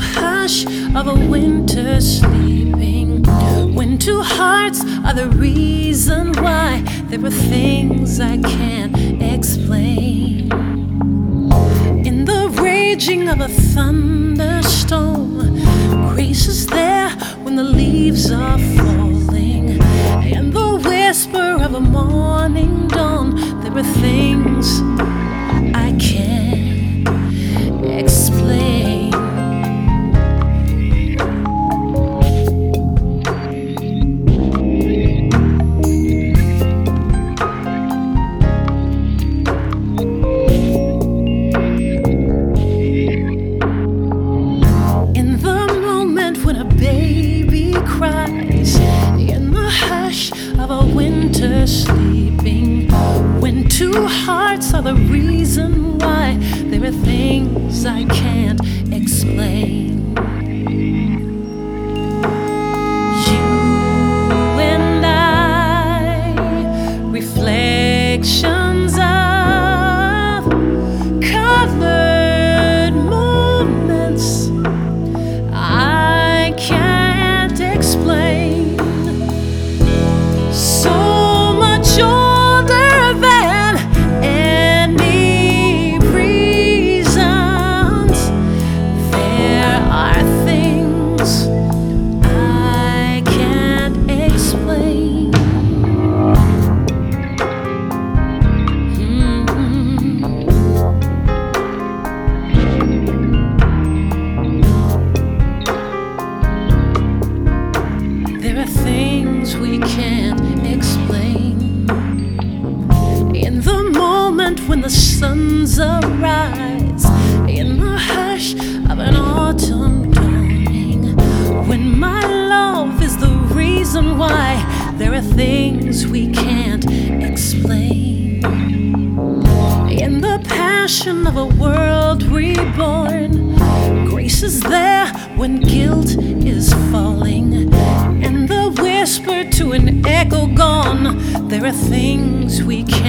hush of a winter sleeping, when two hearts are the reason why, there are things I can't explain. In the raging of a thunderstorm, grace is there when the leaves are falling. In the whisper of a morning dawn, there are things I can't explain. In the moment when a baby cries, in the hush of a winter sleeping, when two hearts are the reason why, there are things I can't explain. You and I, reflections of colored moments I can't explain. So much older than any reasons, there are things I can't explain. There are things we can't explain. In the moment when the suns arise, in the hush of an autumn dawning, when my love is the reason why, there are things we can't explain. In the passion of a world reborn, grace is there when guilt is falling. And the whisper to an echo gone, there are things we can't